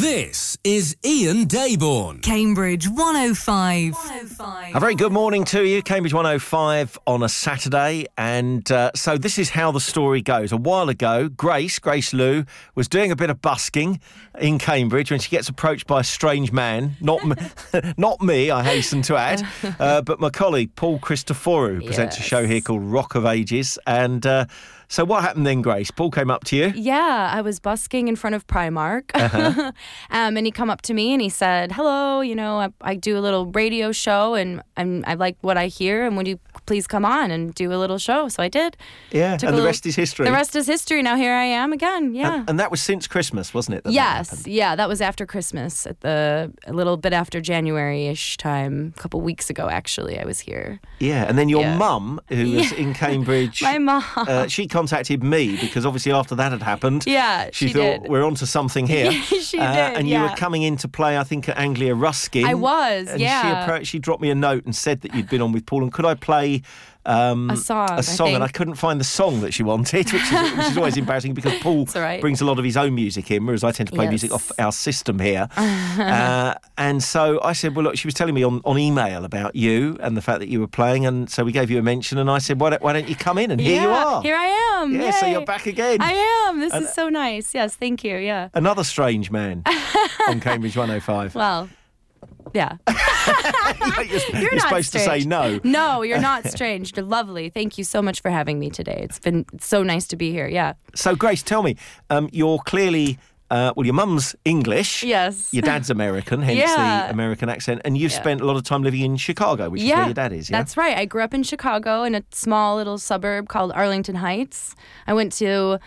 This is Ian Dayborn. Cambridge 105. A very good morning to you, Cambridge 105 on a Saturday. And so this is how the story goes. A while ago, Grace Lou, was doing a bit of busking in Cambridge when she gets approached by a strange man. Not me, I hasten to add, but my colleague, Paul Christoforou, who presents a show here called Rock of Ages. And so what happened then, Grace? Paul came up to you? Yeah, I was busking in front of Primark. And he come up to me and he said, hello, I do a little radio show and I like what I hear, and would you please come on and do a little show? So I did. Yeah, and the rest is history. The rest is history. Now here I am again, yeah. And that was since Christmas, wasn't it? Yes, yeah, that was after Christmas, a little bit after January-ish time, a couple weeks ago, actually, I was here. Yeah, and then your mum, who was in Cambridge. My mum. She contacted me because obviously after that had happened, she thought, did. we're onto something here. She did, and you were coming in to play, I think, at Anglia Ruskin. I was, and she dropped me a note and said that you'd been on with Paul, and could I play a song, and I couldn't find the song that she wanted, which is always embarrassing because Paul brings a lot of his own music in, whereas I tend to play music off our system here. And so I said, well, look, she was telling me on email about you and the fact that you were playing, and so we gave you a mention, and I said, why don't you come in? And here you are. Here I am. Yeah, Yay. so you're back again. I am. This is so nice. Yes, thank you. Yeah. Another strange man on Cambridge 105. Well, yeah. You're not supposed to say no. No, you're not strange. You're lovely. Thank you so much for having me today. It's been so nice to be here. Yeah. So, Grace, tell me, you're clearly... your mum's English. Yes. Your dad's American, hence the American accent. And you've spent a lot of time living in Chicago, which is where your dad is, yeah? That's right. I grew up in Chicago in a small little suburb called Arlington Heights. I went to,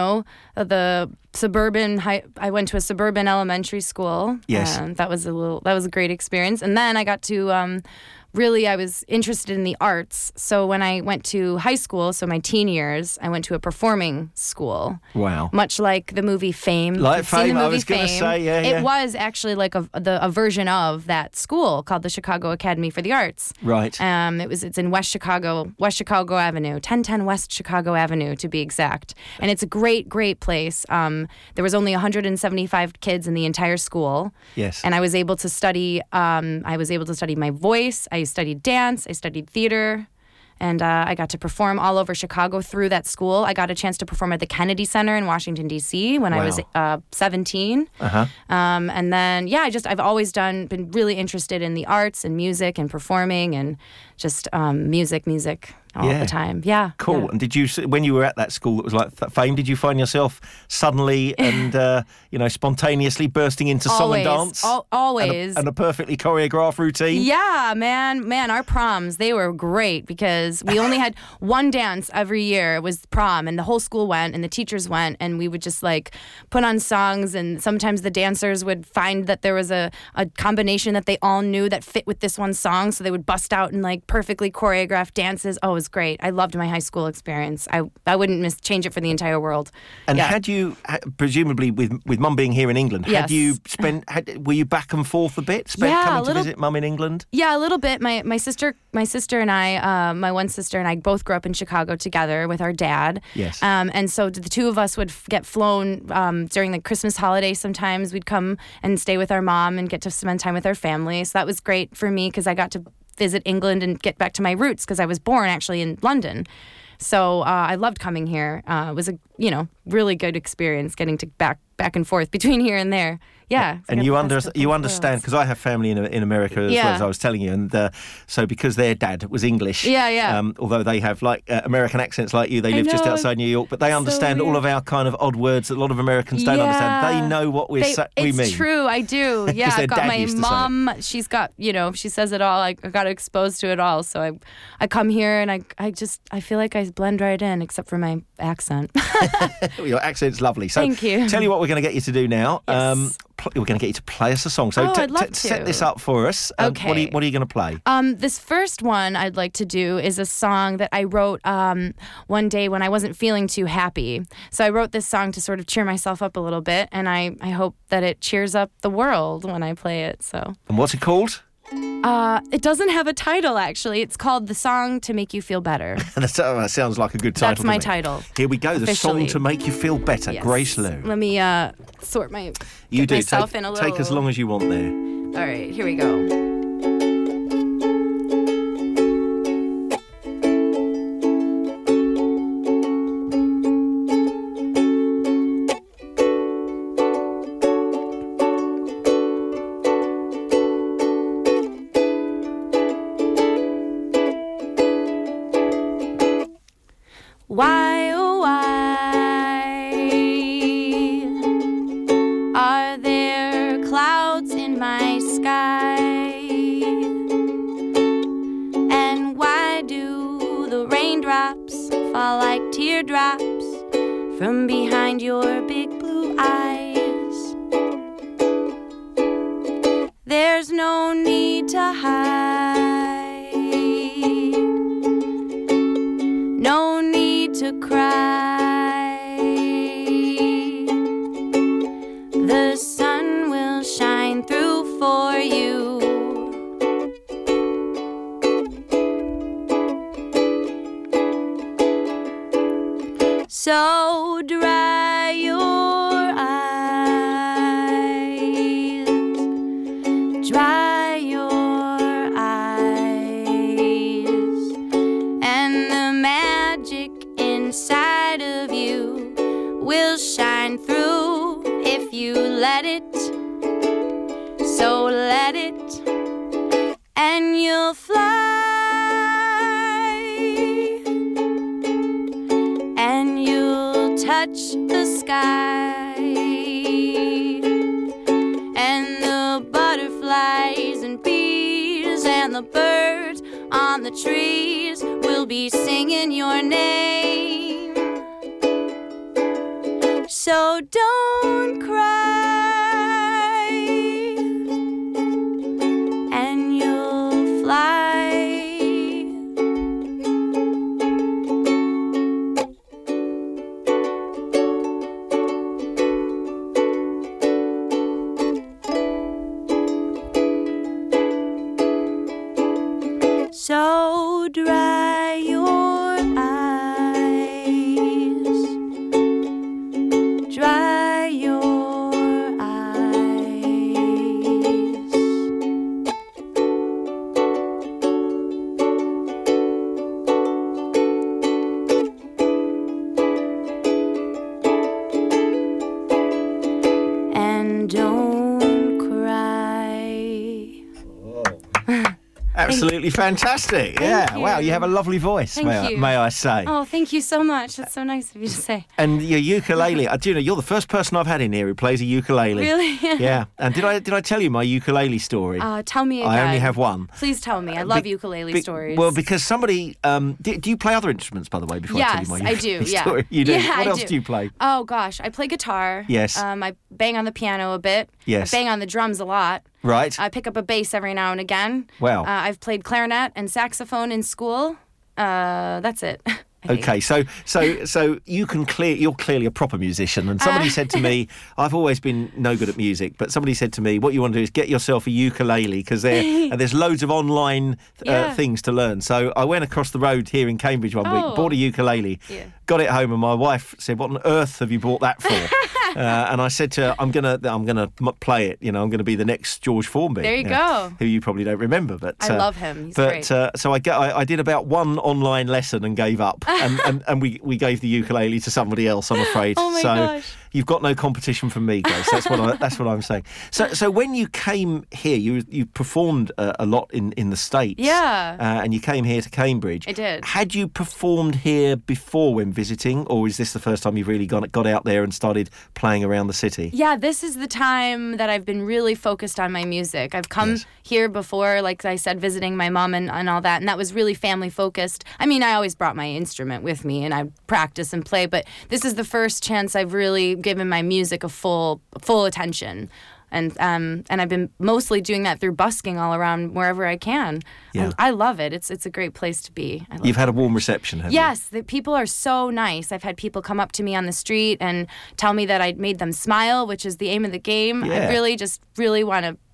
the suburban I went to a suburban elementary school. Yes. That was a great experience. And then I got to I was interested in the arts. So when I went to high school, so my teen years, I went to a performing school. Wow. Much like the movie Fame. Like Fame, I was going to say, yeah. It was actually like a version of that school called the Chicago Academy for the Arts. Right. It's in West Chicago Avenue, 1010 West Chicago Avenue to be exact. And it's a great, great place. There was only 175 kids in the entire school. Yes. And I was able to study. I was able to study my voice. I studied dance. I studied theater. And I got to perform all over Chicago through that school. I got a chance to perform at the Kennedy Center in Washington, D.C. when I was 17. And then, I've always been really interested in the arts and music and performing and just music all the time. Yeah. Cool. Yeah. And did you, when you were at that school that was like Fame, did you find yourself suddenly and, spontaneously bursting into song and dance? Always. And a perfectly choreographed routine? Yeah, man, our proms, they were great because we only had one dance every year. It was prom, and the whole school went and the teachers went, and we would just put on songs, and sometimes the dancers would find that there was a combination that they all knew that fit with this one song, so they would bust out in perfectly choreographed dances. Oh, it was great. I loved my high school experience. I wouldn't change it for the entire world. And had you, presumably with Mum being here in England, were you back and forth a bit? Coming to visit Mum in England? Yeah, a little bit. My sister and I, my one sister and I both grew up in Chicago together with our dad. Yes. And so the two of us would get flown during the Christmas holiday. Sometimes we'd come and stay with our mom and get to spend time with our family. So that was great for me because I got to visit England and get back to my roots because I was born actually in London. So I loved coming here. It was a really good experience getting to back and forth between here and there. Yeah. And you understand, because I have family in America as well, as I was telling you, and so because their dad was English, although they have American accents like you, they live just outside New York, but they understand all of our kind of odd words that a lot of Americans don't understand. They know what we mean. It's true, I do. Yeah, I've got my mom, she's got, she says it all. I got exposed to it all, so I come here and I feel like I blend right in, except for my accent. Your accent's lovely. So thank you. Tell you what we're going to get you to do now. Yes. We're going to get you to play us a song. So I'd love to. Set this up for us. Okay. What are you going to play? This first one I'd like to do is a song that I wrote one day when I wasn't feeling too happy. So I wrote this song to sort of cheer myself up a little bit, and I hope that it cheers up the world when I play it. So. And what's it called? It doesn't have a title, actually. It's called The Song to Make You Feel Better. That sounds like a good title. That's my to me. title. Here we go. The Officially. Song to Make You Feel Better. Yes. Grace Lou. Let me sort You do. myself in a little. Take as long as you want there. All right, here we go. Why, oh why, are there clouds in my sky? And why do the raindrops fall like teardrops from behind your big blue eyes? There's no need to hide, no need to cry. The sun will shine through for you. So dry your eyes, dry your eyes, and the magic inside of you will shine through if you let it. So let it, and you'll fly, and you'll touch the sky, and the butterflies and bees and the birds on the trees will be singing your name. So don't cry, and you'll fly. So dry your eyes, dry your eyes. And don't cry. Absolutely fantastic. Yeah. you. Wow, you have a lovely voice, Thank you. may I say. Oh, thank you so much. That's so nice of you to say. And your ukulele, do you know, you're the first person I've had in here who plays a ukulele. Really? Yeah. And did I tell you my ukulele story? Tell me again. I only have one. Please tell me. I love ukulele stories. Well, because somebody... do you play other instruments, by the way, before I tell you my Yes, ukulele I do. Yeah. story? You do? Yeah, What I else do you play? Oh, gosh. I play guitar. Yes. I bang on the piano a bit. Yes. I bang on the drums a lot. Right. I pick up a bass every now and again. Wow. I've played clarinet and saxophone in school. That's it. I think. Okay, so you're clearly a proper musician, and somebody said to me, I've always been no good at music, but somebody said to me, what you want to do is get yourself a ukulele, because there's loads of online Yeah. things to learn. So I went across the road here in Cambridge one week, Oh. bought a ukulele, Yeah. got it home, and my wife said, what on earth have you bought that for? And I said to her, I'm gonna play it. You know, I'm gonna be the next George Formby. There you go. Who you probably don't remember, but I love him. He's but great. so I did about one online lesson and gave up, and we gave the ukulele to somebody else, I'm afraid. Oh my so gosh. you've got no competition from me, Grace. That's what I'm saying. So when you came here, you performed a lot in the States. Yeah. And you came here to Cambridge. I did. Had you performed here before when visiting, or is this the first time you've really got out there and started playing around the city? Yeah, this is the time that I've been really focused on my music. I've come Yes. here before, like I said, visiting my mom and all that, and that was really family focused. I mean, I always brought my instrument with me and I'd practice and play, but this is the first chance I've really given my music a full attention. And I've been mostly doing that through busking all around wherever I can. Yeah. And I love it. It's a great place to be. I love You've had a warm reception, haven't you? Yes, the people are so nice. I've had people come up to me on the street and tell me that I made them smile, which is the aim of the game. Yeah. I really want to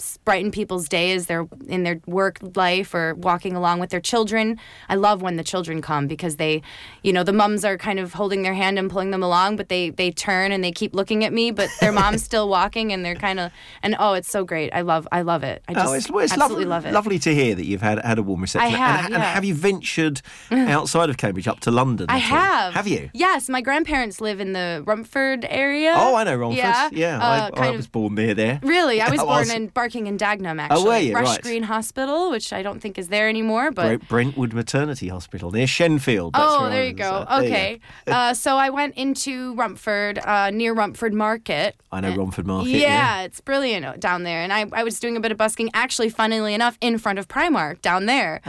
brighten people's day as they're in their work life or walking along with their children. I love when the children come because they, the mums are kind of holding their hand and pulling them along, but they turn and they keep looking at me, but their mom's still walking and they're kind of, and it's so great. I love it. I just it's absolutely love it. Lovely to hear that you've had a warm reception. I have, and have you ventured outside of Cambridge up to London? I have. Have you? Yes, my grandparents live in the Rumford area. Oh, I know Romford. Yeah. I was born near there. Really? I was born in Barking and Dagenham, actually. Oh, were you? Rush Right. Green Hospital, which I don't think is there anymore. But Brentwood Maternity Hospital near Shenfield. That's where there I you go. was, Okay. So I went into Rumford, near Rumford Market. I know Romford Market. Yeah, it's brilliant down there. And I was doing a bit of busking, actually, funnily enough, in front of Primark down there.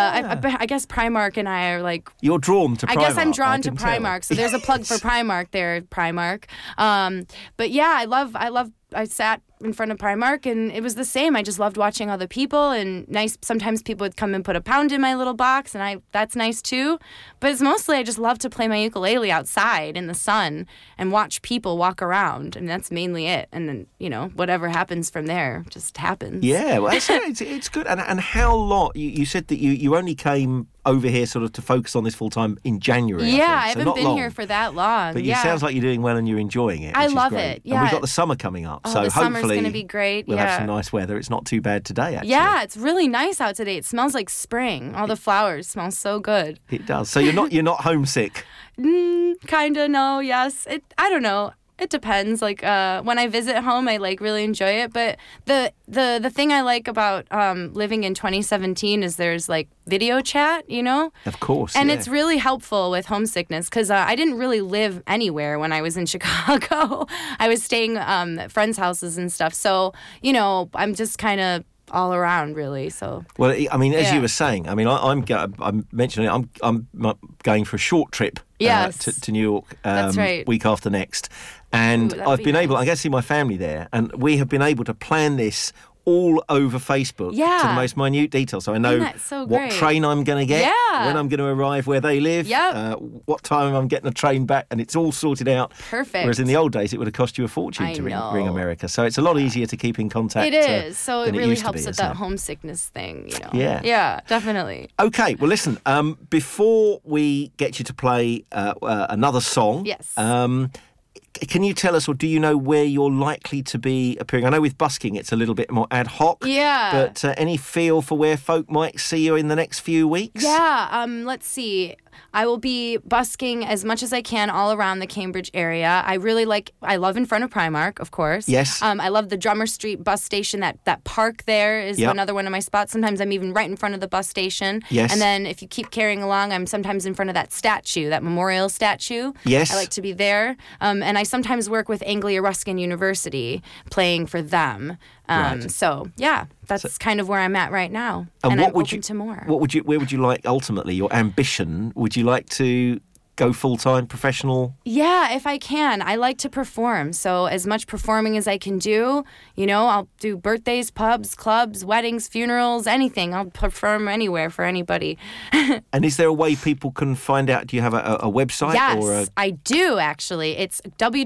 I guess Primark and I are like... You're drawn to Primark. I guess I'm drawn to can Primark. tell. So there's a plug for Primark there, Primark. But yeah, I sat in front of Primark and it was the same. I just loved watching other people and sometimes people would come and put a pound in my little box and that's nice too. But it's mostly I just love to play my ukulele outside in the sun and watch people walk around, and that's mainly it. And then, whatever happens from there just happens. Yeah, well, it's good. And how long? You said that you only came over here sort of to focus on this full time in January. Yeah, I I haven't been here for that long. But it sounds like you're doing well and you're enjoying it. I which is love great. it. Yeah. And we've got the summer coming up, so the summer's hopefully going to be great. we'll have some nice weather. It's not too bad today, actually. Yeah, it's really nice out today. It smells like spring. All the flowers smell so good. It does. So you're not homesick. Kinda, no, yes. I don't know. It depends. Like when I visit home, I really enjoy it. But the thing I like about living in 2017 is there's video chat, Of course. and it's really helpful with homesickness because I didn't really live anywhere when I was in Chicago. I was staying at friends' houses and stuff. So I'm just kind of all around, really. So well, I mean, as you were saying, I mean, I'm mentioning I'm going for a short trip. Yes. To New York That's right. week after next. And that'd I've be been able, nice. I get to see my family there, and we have been able to plan this all over Facebook to Yeah. the most minute detail. So I know Isn't that so what great? train I'm going to get, Yeah. when I'm going to arrive where they live, Yep. what time I'm getting a train back, and it's all sorted out. Perfect. Whereas in the old days, it would have cost you a fortune I to ring know. America. So it's a lot easier to keep in contact. it is. So than it really used to helps be, with isn't that it? homesickness thing, Yeah. Yeah, definitely. Okay, well, listen, before we get you to play another song, Yes. can you tell us, or do you know where you're likely to be appearing? I know with busking it's a little bit more ad hoc. Yeah. But any feel for where folk might see you in the next few weeks? Yeah, let's see. I will be busking as much as I can all around the Cambridge area. I love in front of Primark, of course. Yes. I love the Drummer Street bus station. That park there is Yep. another one of my spots. Sometimes I'm even right in front of the bus station. Yes. And then if you keep carrying along, I'm sometimes in front of that statue, that memorial statue. Yes. I like to be there. And I sometimes work with Anglia Ruskin University, playing for them. Right. So, yeah, that's kind of where I'm at right now. And I'm open to more. Where would you like, ultimately, your ambition? Would you like to go full-time professional? Yeah, if I can. I like to perform. So as much performing as I can do, I'll do birthdays, pubs, clubs, weddings, funerals, anything. I'll perform anywhere for anybody. And is there a way people can find out? Do you have a website? Yes, Or I do actually. It's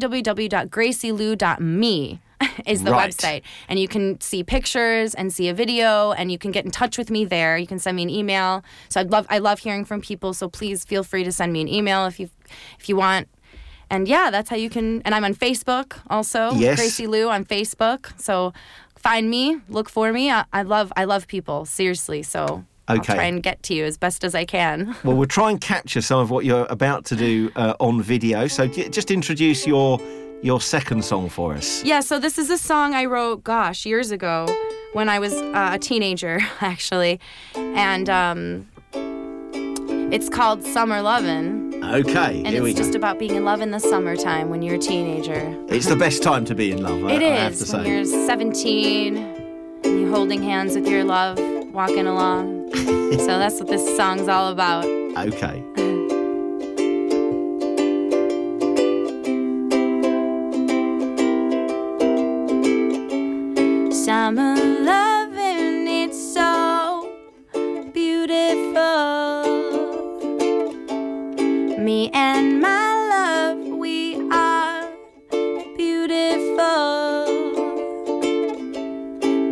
www.gracielou.me. is the Right. website. And you can see pictures and see a video, and you can get in touch with me there. You can send me an email. So I love hearing from people, so please feel free to send me an email if you want. And yeah, that's how you can. And I'm on Facebook also. Yes. Gracie Lou on Facebook. So find me, look for me. I love people, seriously. So I'll Okay. try and get to you as best as I can. Well, we'll try and capture some of what you're about to do on video. So just introduce your second song for us. Yeah, so this is a song I wrote, years ago when I was a teenager, actually. And it's called Summer Lovin'. Okay, And here we it's go. just about being in love in the summertime when you're a teenager. It's the best time to be in love, It I have to is, when say. you're 17 and you're holding hands with your love, walking along. So that's what this song's all about. Okay. Summer loving, it's so beautiful. Me and my love, we are beautiful.